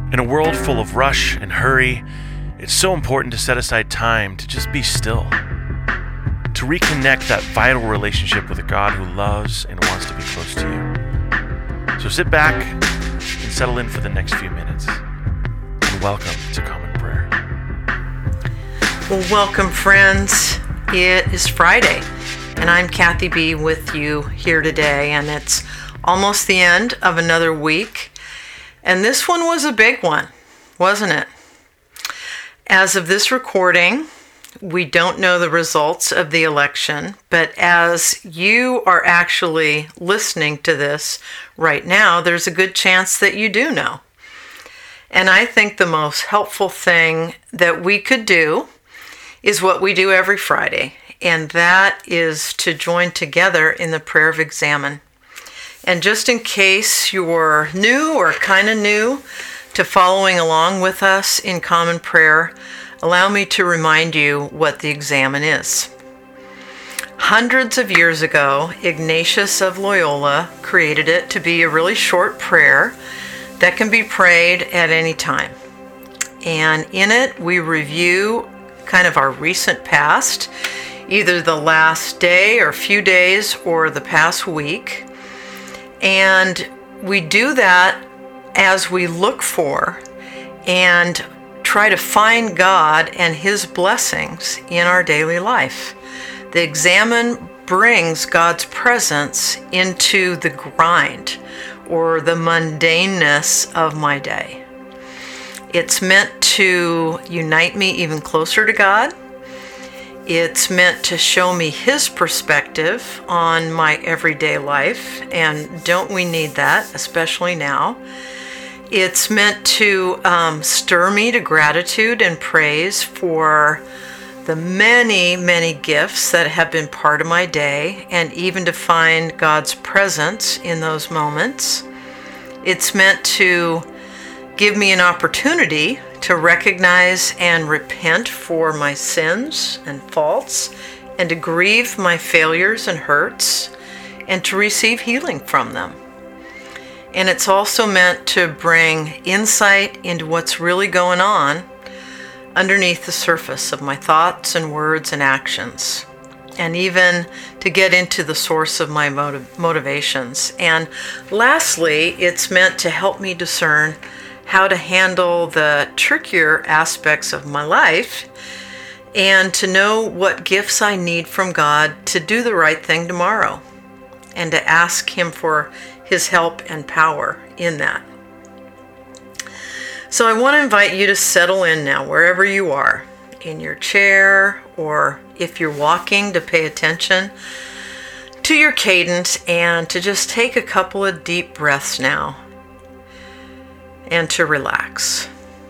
In a world full of rush and hurry, it's so important to set aside time to just be still, to reconnect that vital relationship with a God who loves and wants to be close to you. So sit back and settle in for the next few minutes. And welcome to Common Prayer. Well, welcome, friends. It is Friday, and I'm Kathy B. with you here today, and it's almost the end of another week. And this one was a big one, wasn't it? As of this recording, we don't know the results of the election, but as you are actually listening to this right now, there's a good chance that you do know. And I think the most helpful thing that we could do is what we do every Friday, and that is to join together in the prayer of examen. And just in case you're new or kind of new to following along with us in common prayer, allow me to remind you what the examen is. Hundreds of years ago, Ignatius of Loyola created it to be a really short prayer that can be prayed at any time. And in it, we review kind of our recent past, either the last day or few days or the past week. And we do that as we look for and try to find God and His blessings in our daily life. The examen brings God's presence into the grind or the mundaneness of my day. It's meant to unite me even closer to God. It's meant to show me His perspective on my everyday life, and don't we need that, especially now? It's meant to stir me to gratitude and praise for the many, many gifts that have been part of my day, and even to find God's presence in those moments. It's meant to give me an opportunity to recognize and repent for my sins and faults, and to grieve my failures and hurts, and to receive healing from them. And it's also meant to bring insight into what's really going on underneath the surface of my thoughts and words and actions, and even to get into the source of my motivations. And lastly, it's meant to help me discern how to handle the trickier aspects of my life, and to know what gifts I need from God to do the right thing tomorrow, and to ask Him for His help and power in that. So I want to invite you to settle in now, wherever you are, in your chair, or if you're walking, to pay attention to your cadence and to just take a couple of deep breaths now, and to relax.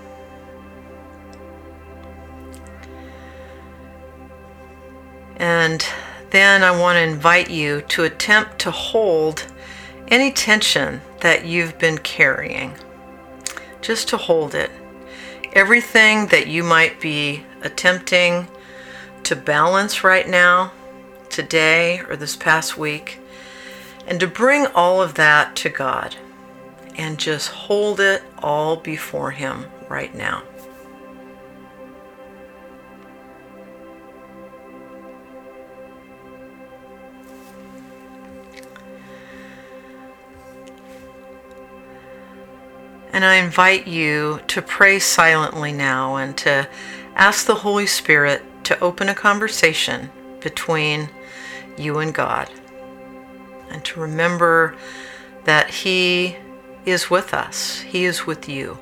And then I want to invite you to attempt to hold any tension that you've been carrying. Just to hold it. Everything that you might be attempting to balance right now, today, or this past week, and to bring all of that to God. And just hold it all before Him right now. And I invite you to pray silently now and to ask the Holy Spirit to open a conversation between you and God. And to remember that He is with us. He is with you.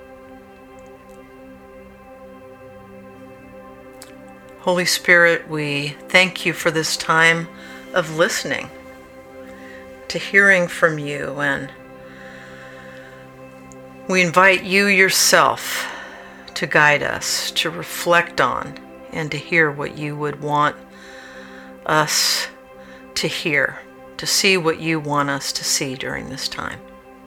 Holy Spirit, we thank you for this time of listening, to hearing from you, and we invite you yourself to guide us, to reflect on, and to hear what you would want us to hear, to see what you want us to see during this time.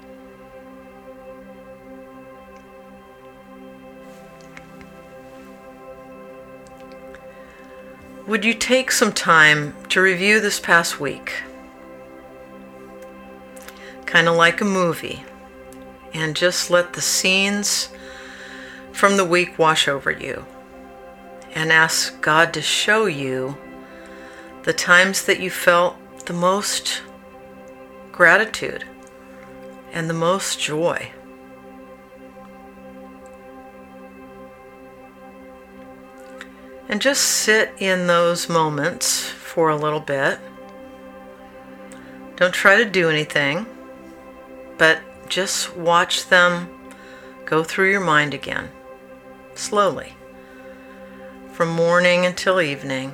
Would you take some time to review this past week? Kind of like a movie. and just let the scenes from the week wash over you. And ask God to show you the times that you felt the most gratitude and the most joy. And just sit in those moments for a little bit. Don't try to do anything, but just watch them go through your mind again, slowly, from morning until evening.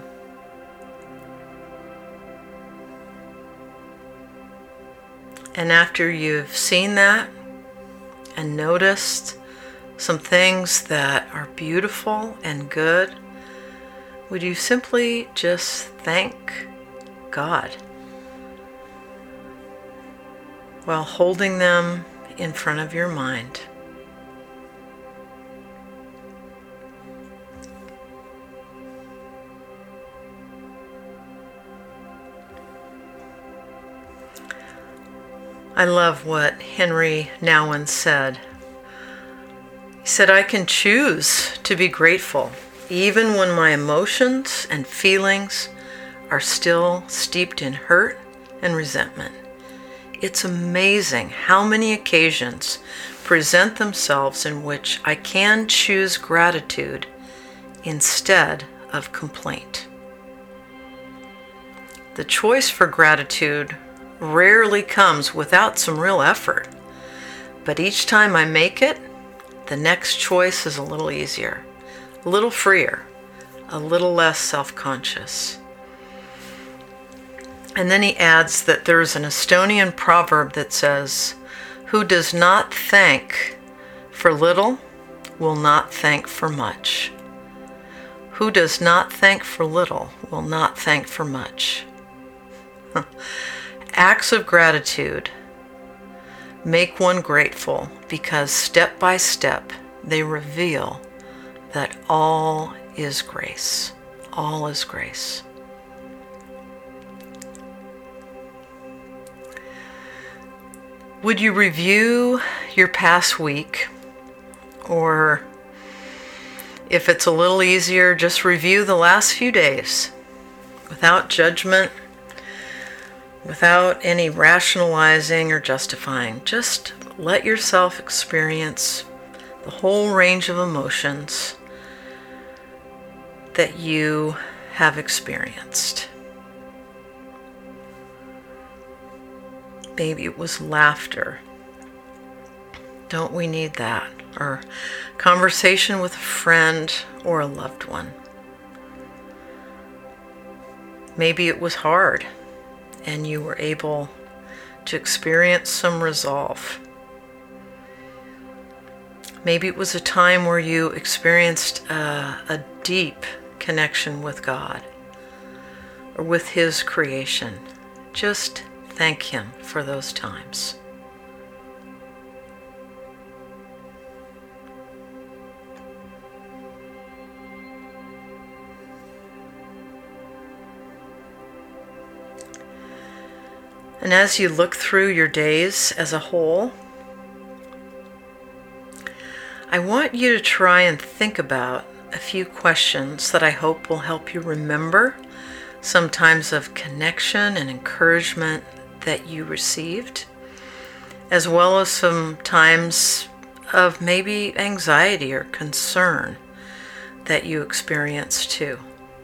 And after you've seen that and noticed some things that are beautiful and good, would you simply just thank God while holding them in front of your mind? I love what Henry Nouwen said. He said, "I can choose to be grateful even when my emotions and feelings are still steeped in hurt and resentment. It's amazing how many occasions present themselves in which I can choose gratitude instead of complaint." The choice for gratitude rarely comes without some real effort, but each time I make it, the next choice is a little easier, a little freer, a little less self-conscious. And then he adds that there's an Estonian proverb that says, "Who does not thank for little will not thank for much. Who does not thank for little will not thank for much." Acts of gratitude make one grateful because step by step they reveal that all is grace. All is grace. Would you review your past week? Or if it's a little easier, just review the last few days without judgment, without any rationalizing or justifying. Just let yourself experience the whole range of emotions that you have experienced. Maybe it was laughter. Don't we need that? Or conversation with a friend or a loved one. Maybe it was hard and you were able to experience some resolve. Maybe it was a time where you experienced a deep connection with God or with His creation. Just thank Him for those times. And as you look through your days as a whole, I want you to try and think about a few questions that I hope will help you remember some times of connection and encouragement that you received, as well as some times of maybe anxiety or concern that you experienced too.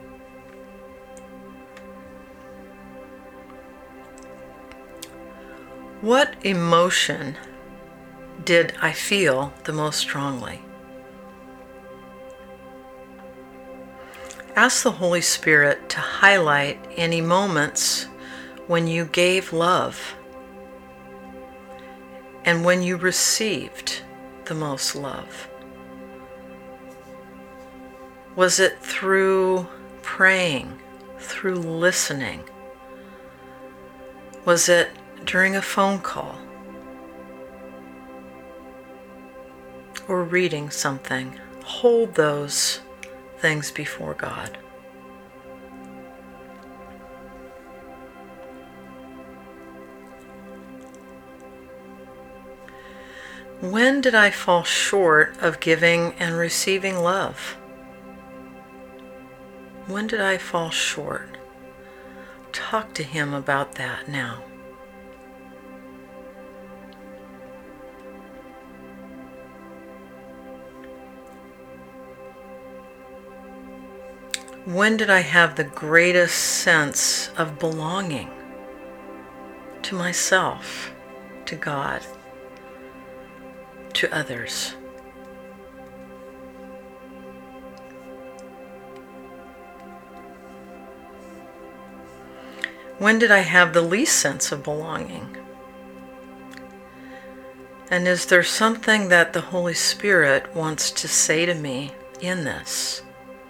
What emotion did I feel the most strongly? Ask the Holy Spirit to highlight any moments when you gave love and when you received the most love. Was it through praying, through listening? Was it during a phone call? Or reading something? Hold those things before God. When did I fall short of giving and receiving love? When did I fall short? Talk to Him about that now. When did I have the greatest sense of belonging to myself, to God, to others? When did I have the least sense of belonging? And is there something that the Holy Spirit wants to say to me in this?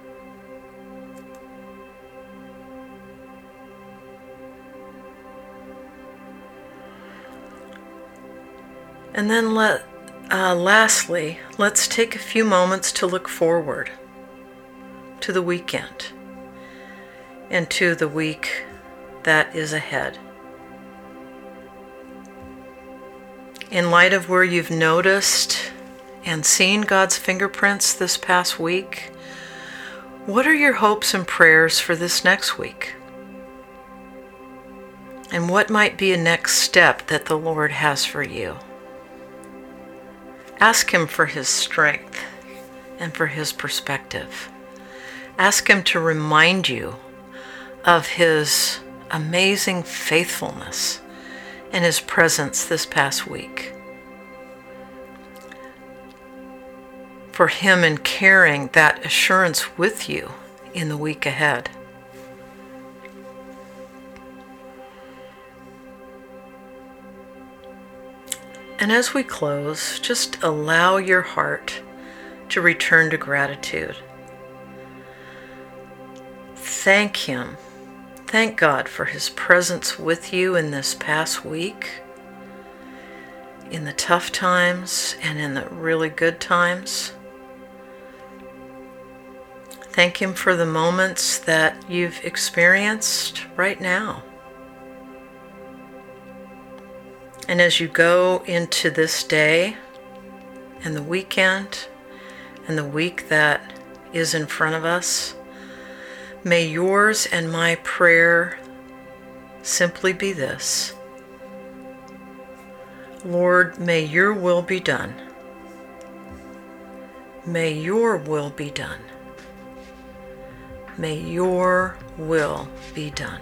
And then lastly, let's take a few moments to look forward to the weekend and to the week that is ahead. In light of where you've noticed and seen God's fingerprints this past week, what are your hopes and prayers for this next week? And what might be a next step that the Lord has for you? Ask Him for His strength and for His perspective. Ask Him to remind you of His amazing faithfulness and His presence this past week. For Him in carrying that assurance with you in the week ahead. And as we close, just allow your heart to return to gratitude. Thank Him. Thank God for His presence with you in this past week, in the tough times and in the really good times. Thank Him for the moments that you've experienced right now. And as you go into this day and the weekend and the week that is in front of us, may yours and my prayer simply be this: Lord, may your will be done. May your will be done. May your will be done.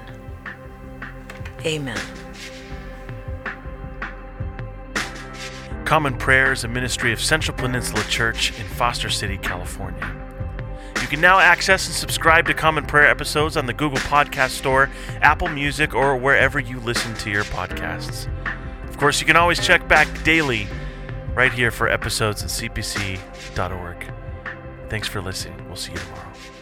Amen. Common Prayer is a ministry of Central Peninsula Church in Foster City, California. You can now access and subscribe to Common Prayer episodes on the Google Podcast Store, Apple Music, or wherever you listen to your podcasts. Of course, you can always check back daily right here for episodes at cpc.org. Thanks for listening. We'll see you tomorrow.